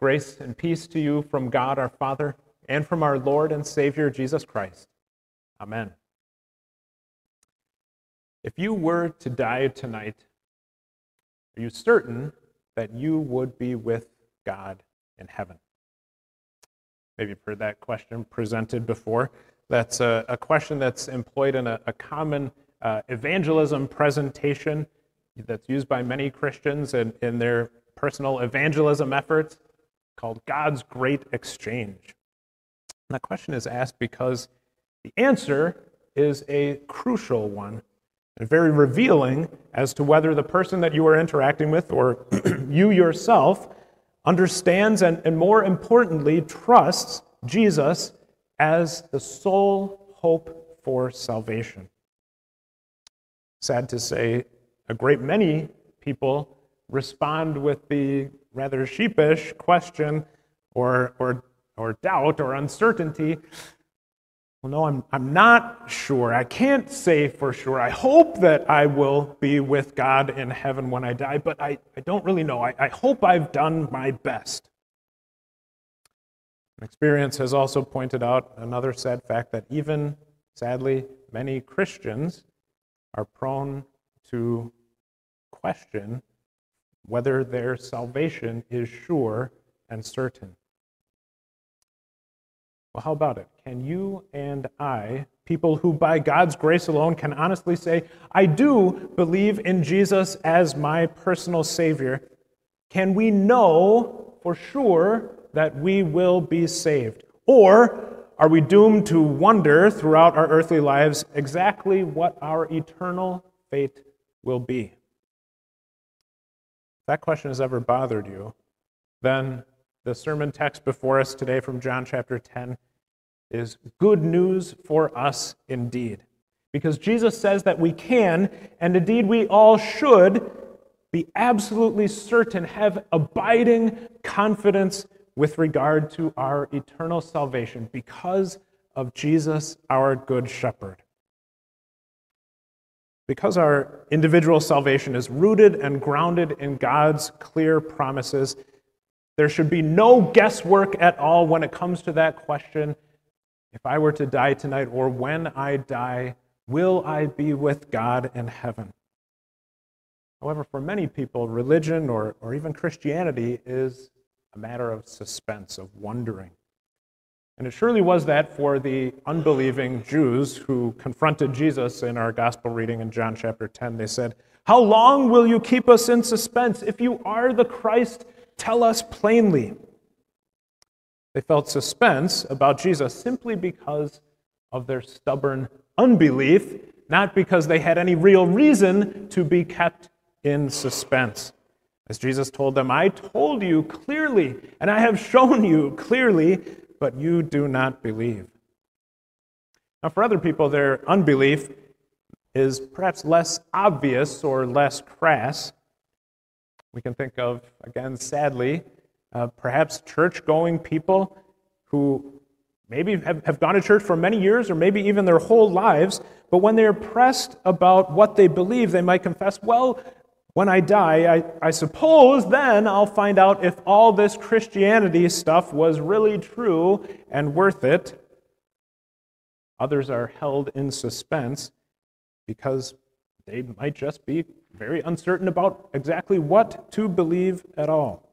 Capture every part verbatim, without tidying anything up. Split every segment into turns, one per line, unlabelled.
Grace and peace to you from God our Father and from our Lord and Savior Jesus Christ. Amen. If you were to die tonight, are you certain that you would be with God in heaven? Maybe you've heard that question presented before. That's a, a question that's employed in a, a common uh, evangelism presentation that's used by many Christians in, in their personal evangelism efforts, called God's Great Exchange. And that question is asked because the answer is a crucial one and very revealing as to whether the person that you are interacting with or you yourself understands and, and more importantly, trusts Jesus as the sole hope for salvation. Sad to say, a great many people respond with the rather sheepish question or, or, or doubt or uncertainty. Well, no, I'm, I'm not sure. I can't say for sure. I hope that I will be with God in heaven when I die, but I, I don't really know. I, I hope I've done my best. Experience has also pointed out another sad fact that even, sadly, many Christians are prone to question whether their salvation is sure and certain. Well, how about it? Can you and I, people who by God's grace alone can honestly say, I do believe in Jesus as my personal Savior, can we know for sure that we will be saved? Or are we doomed to wonder throughout our earthly lives exactly what our eternal fate will be? If that question has ever bothered you, then the sermon text before us today from John chapter ten is good news for us indeed. Because Jesus says that we can, and indeed we all should, be absolutely certain, have abiding confidence with regard to our eternal salvation because of Jesus, our good shepherd. Because our individual salvation is rooted and grounded in God's clear promises, there should be no guesswork at all when it comes to that question. If I were to die tonight, or when I die, will I be with God in heaven? However, for many people, religion or, or even Christianity is a matter of suspense, of wondering. And it surely was that for the unbelieving Jews who confronted Jesus in our gospel reading in John chapter ten. They said, "How long will you keep us in suspense? If you are the Christ, tell us plainly." They felt suspense about Jesus simply because of their stubborn unbelief, not because they had any real reason to be kept in suspense. As Jesus told them, "I told you clearly, and I have shown you clearly, but you do not believe." Now, for other people, their unbelief is perhaps less obvious or less crass. We can think of, again, sadly, uh, perhaps church-going people who maybe have, have gone to church for many years or maybe even their whole lives, but when they're pressed about what they believe, they might confess, well, when I die, I, I suppose then I'll find out if all this Christianity stuff was really true and worth it. Others are held in suspense because they might just be very uncertain about exactly what to believe at all.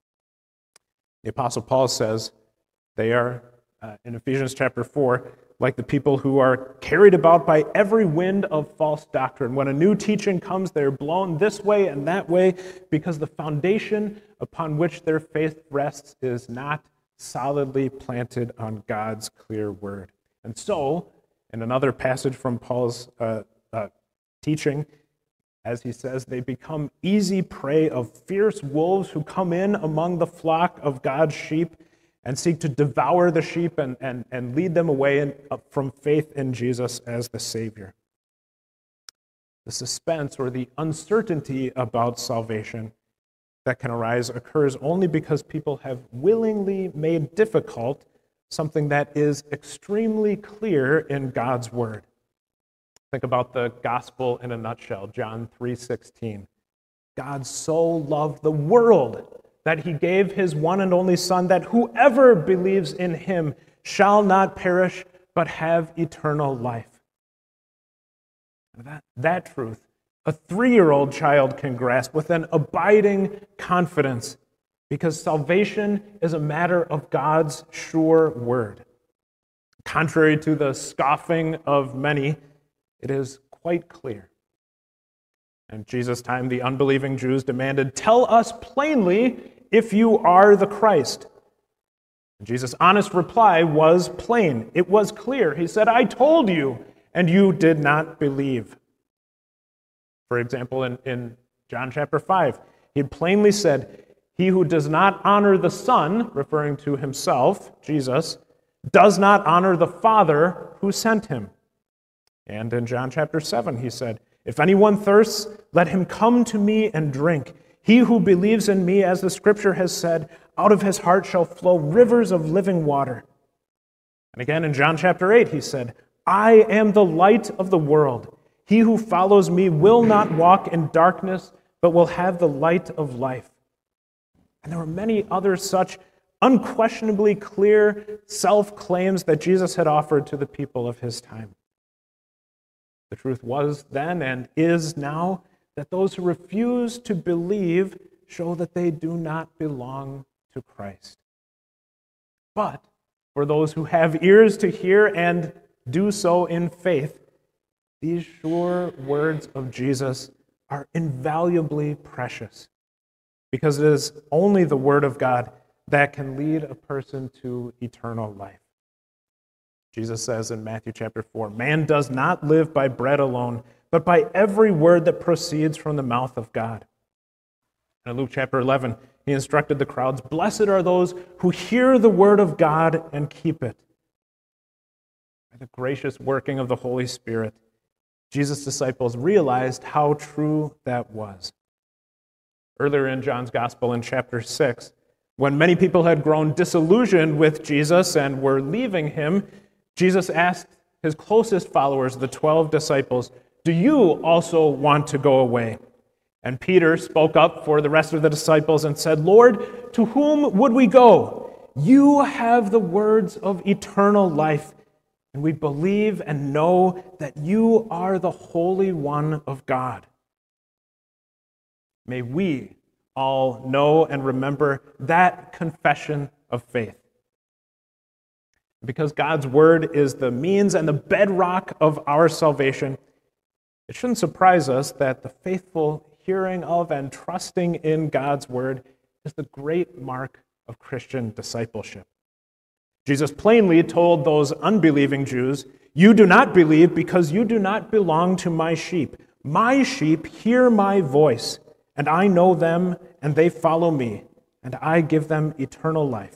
The Apostle Paul says they are, uh, in Ephesians chapter four, like the people who are carried about by every wind of false doctrine. When a new teaching comes, they're blown this way and that way because the foundation upon which their faith rests is not solidly planted on God's clear word. And so, in another passage from Paul's uh, uh, teaching, as he says, they become easy prey of fierce wolves who come in among the flock of God's sheep and seek to devour the sheep and, and, and lead them away in, uh, from faith in Jesus as the Savior. The suspense or the uncertainty about salvation that can arise occurs only because people have willingly made difficult something that is extremely clear in God's Word. Think about the gospel in a nutshell, John three sixteen. God so loved the world that he gave his one and only Son, that whoever believes in him shall not perish, but have eternal life. That, that truth, a three-year-old child can grasp with an abiding confidence, because salvation is a matter of God's sure word. Contrary to the scoffing of many, it is quite clear. In Jesus' time, the unbelieving Jews demanded, "Tell us plainly if you are the Christ." And Jesus' honest reply was plain. It was clear. He said, "I told you, and you did not believe." For example, in, in John chapter five, he had plainly said, "He who does not honor the Son," referring to himself, Jesus, "does not honor the Father who sent him." And in John chapter seven, he said, "If anyone thirsts, let him come to me and drink. He who believes in me, as the Scripture has said, out of his heart shall flow rivers of living water." And again in John chapter eight, he said, "I am the light of the world. He who follows me will not walk in darkness, but will have the light of life." And there were many other such unquestionably clear self-claims that Jesus had offered to the people of his time. The truth was then and is now that those who refuse to believe show that they do not belong to Christ. But for those who have ears to hear and do so in faith, these sure words of Jesus are invaluably precious, because it is only the Word of God that can lead a person to eternal life. Jesus says in Matthew chapter four, "Man does not live by bread alone, but by every word that proceeds from the mouth of God." And in Luke chapter eleven, he instructed the crowds, "Blessed are those who hear the word of God and keep it." By the gracious working of the Holy Spirit, Jesus' disciples realized how true that was. Earlier in John's Gospel in chapter six, when many people had grown disillusioned with Jesus and were leaving him, Jesus asked his closest followers, the twelve disciples, "Do you also want to go away?" And Peter spoke up for the rest of the disciples and said, "Lord, to whom would we go? You have the words of eternal life, and we believe and know that you are the Holy One of God." May we all know and remember that confession of faith. Because God's word is the means and the bedrock of our salvation, it shouldn't surprise us that the faithful hearing of and trusting in God's word is the great mark of Christian discipleship. Jesus plainly told those unbelieving Jews, "You do not believe because you do not belong to my sheep. My sheep hear my voice, and I know them, and they follow me, and I give them eternal life."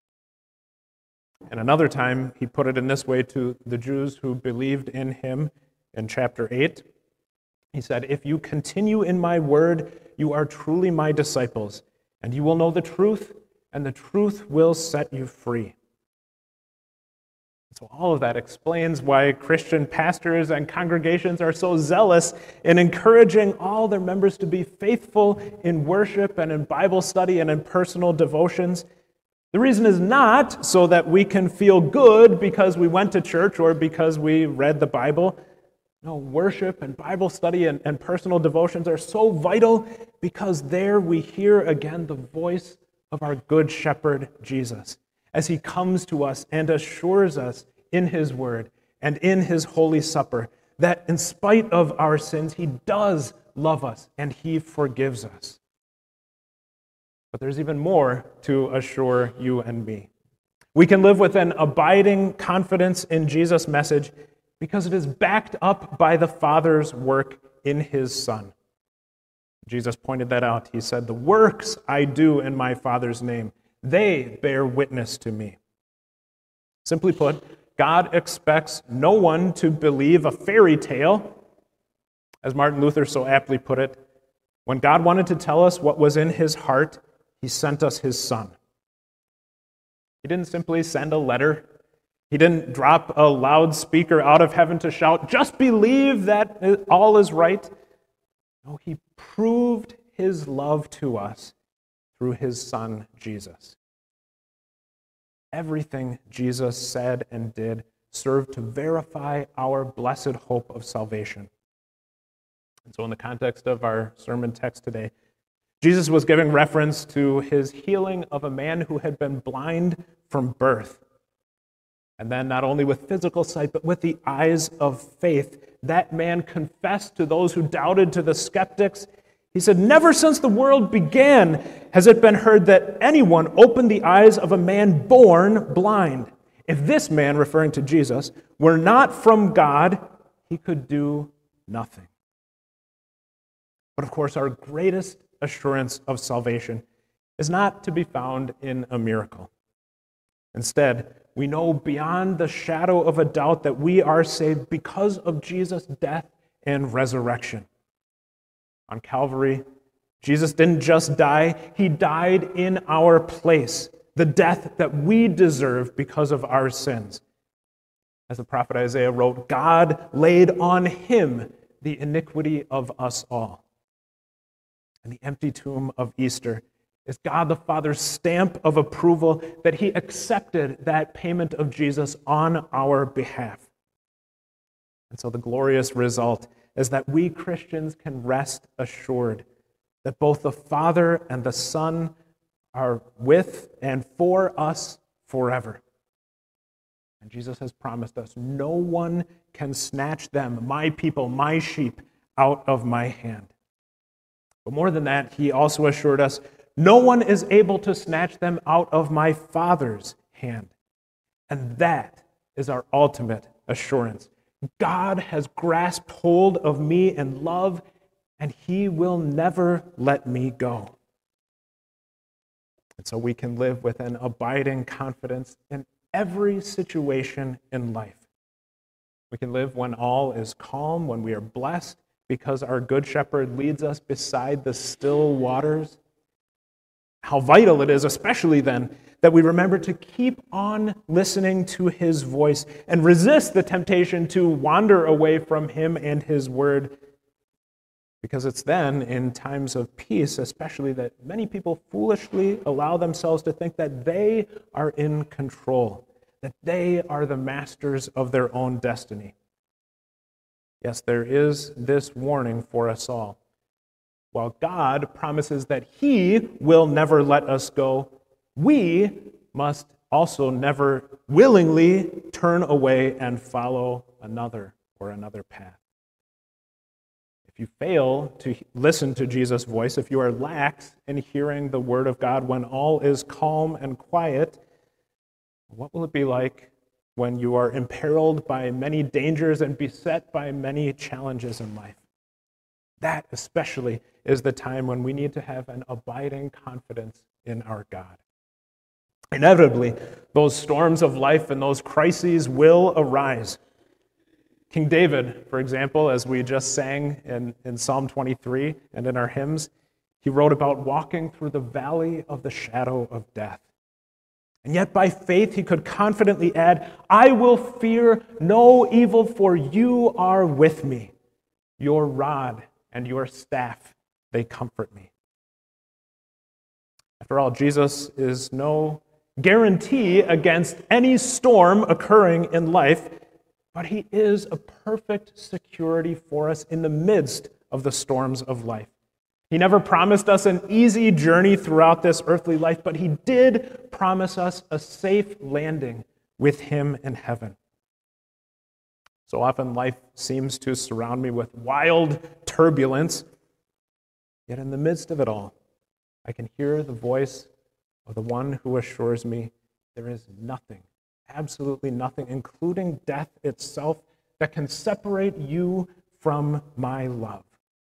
And another time, he put it in this way to the Jews who believed in him in chapter eight. He said, "If you continue in my word, you are truly my disciples, and you will know the truth, and the truth will set you free." So all of that explains why Christian pastors and congregations are so zealous in encouraging all their members to be faithful in worship and in Bible study and in personal devotions. The reason is not so that we can feel good because we went to church or because we read the Bible. No, worship and Bible study and, and personal devotions are so vital because there we hear again the voice of our good shepherd, Jesus, as he comes to us and assures us in his word and in his holy supper that in spite of our sins, he does love us and he forgives us. But there's even more to assure you and me. We can live with an abiding confidence in Jesus' message because it is backed up by the Father's work in his Son. Jesus pointed that out. He said, "The works I do in my Father's name, they bear witness to me." Simply put, God expects no one to believe a fairy tale. As Martin Luther so aptly put it, when God wanted to tell us what was in his heart, he sent us his Son. He didn't simply send a letter. He didn't drop a loudspeaker out of heaven to shout, "Just believe that all is right." No, he proved his love to us through his Son, Jesus. Everything Jesus said and did served to verify our blessed hope of salvation. And so in the context of our sermon text today, Jesus was giving reference to his healing of a man who had been blind from birth. And then not only with physical sight, but with the eyes of faith, that man confessed to those who doubted, to the skeptics. He said, "Never since the world began has it been heard that anyone opened the eyes of a man born blind. If this man," referring to Jesus, "were not from God, he could do nothing." But of course, our greatest assurance of salvation is not to be found in a miracle. Instead, we know beyond the shadow of a doubt that we are saved because of Jesus' death and resurrection. On Calvary, Jesus didn't just die, he died in our place, the death that we deserve because of our sins. As the prophet Isaiah wrote, God laid on him the iniquity of us all. And the empty tomb of Easter is God the Father's stamp of approval that he accepted that payment of Jesus on our behalf. And so the glorious result is that we Christians can rest assured that both the Father and the Son are with and for us forever. And Jesus has promised us, no one can snatch them, my people, my sheep, out of my hand. But more than that, he also assured us, no one is able to snatch them out of my Father's hand. And that is our ultimate assurance. God has grasped hold of me in love, and he will never let me go. And so we can live with an abiding confidence in every situation in life. We can live when all is calm, when we are blessed, because our good shepherd leads us beside the still waters. How vital it is, especially then, that we remember to keep on listening to his voice and resist the temptation to wander away from him and his word. Because it's then, in times of peace especially, that many people foolishly allow themselves to think that they are in control, that they are the masters of their own destiny. Yes, there is this warning for us all. While God promises that he will never let us go, we must also never willingly turn away and follow another or another path. If you fail to listen to Jesus' voice, if you are lax in hearing the word of God when all is calm and quiet, what will it be like when you are imperiled by many dangers and beset by many challenges in life? That especially is the time when we need to have an abiding confidence in our God. Inevitably, those storms of life and those crises will arise. King David, for example, as we just sang in, in Psalm twenty-three and in our hymns, he wrote about walking through the valley of the shadow of death. And yet by faith he could confidently add, I will fear no evil, for you are with me. Your rod and your staff, they comfort me. After all, Jesus is no guarantee against any storm occurring in life, but he is a perfect security for us in the midst of the storms of life. He never promised us an easy journey throughout this earthly life, but he did promise us a safe landing with him in heaven. So often life seems to surround me with wild turbulence, yet in the midst of it all, I can hear the voice of the one who assures me there is nothing, absolutely nothing, including death itself, that can separate you from my love.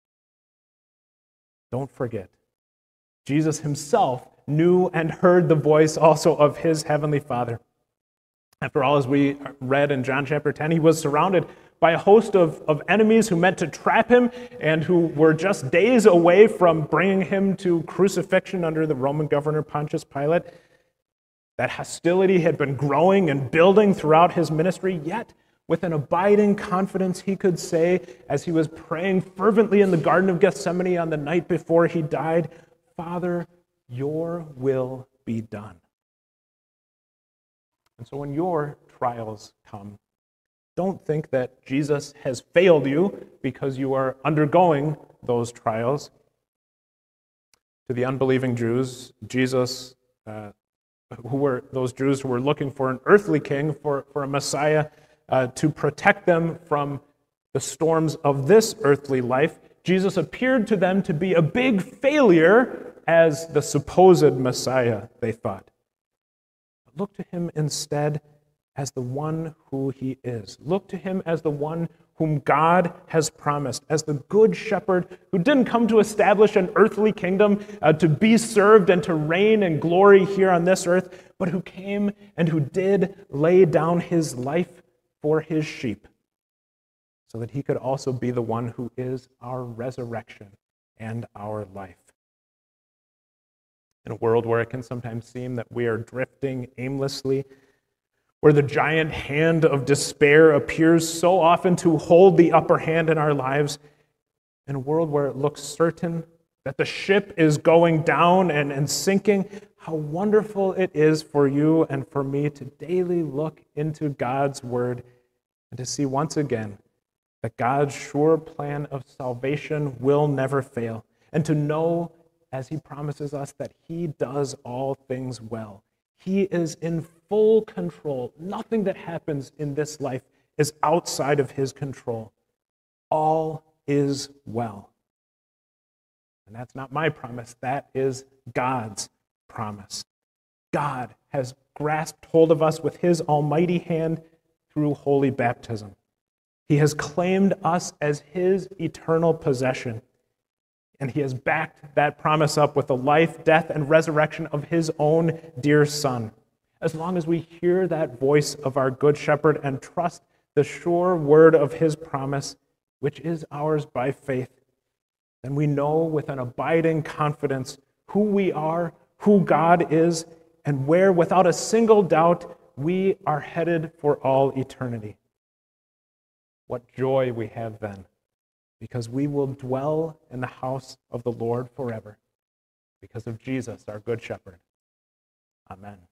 Don't forget, Jesus himself knew and heard the voice also of his heavenly Father. After all, as we read in John chapter ten, he was surrounded by a host of, of enemies who meant to trap him and who were just days away from bringing him to crucifixion under the Roman governor Pontius Pilate. That hostility had been growing and building throughout his ministry, yet with an abiding confidence he could say, as he was praying fervently in the Garden of Gethsemane on the night before he died, Father, your will be done. And so when your trials come, don't think that Jesus has failed you because you are undergoing those trials. To the unbelieving Jews, Jesus, uh, who were those Jews who were looking for an earthly king, for, for a Messiah uh, to protect them from the storms of this earthly life, Jesus appeared to them to be a big failure as the supposed Messiah, they thought. But look to him instead as the one who he is. Look to him as the one whom God has promised, as the good shepherd who didn't come to establish an earthly kingdom, uh, to be served and to reign in glory here on this earth, but who came and who did lay down his life for his sheep, so that he could also be the one who is our resurrection and our life. In a world where it can sometimes seem that we are drifting aimlessly, where the giant hand of despair appears so often to hold the upper hand in our lives, in a world where it looks certain that the ship is going down and, and sinking, how wonderful it is for you and for me to daily look into God's word and to see once again that God's sure plan of salvation will never fail, and to know, as he promises us, that he does all things well. He is in full control. Nothing that happens in this life is outside of his control. All is well. And that's not my promise. That is God's promise. God has grasped hold of us with his almighty hand through holy baptism. He has claimed us as his eternal possession. And he has backed that promise up with the life, death, and resurrection of his own dear Son. As long as we hear that voice of our Good Shepherd and trust the sure word of his promise, which is ours by faith, then we know with an abiding confidence who we are, who God is, and where, without a single doubt, we are headed for all eternity. What joy we have then, because we will dwell in the house of the Lord forever, because of Jesus, our Good Shepherd. Amen.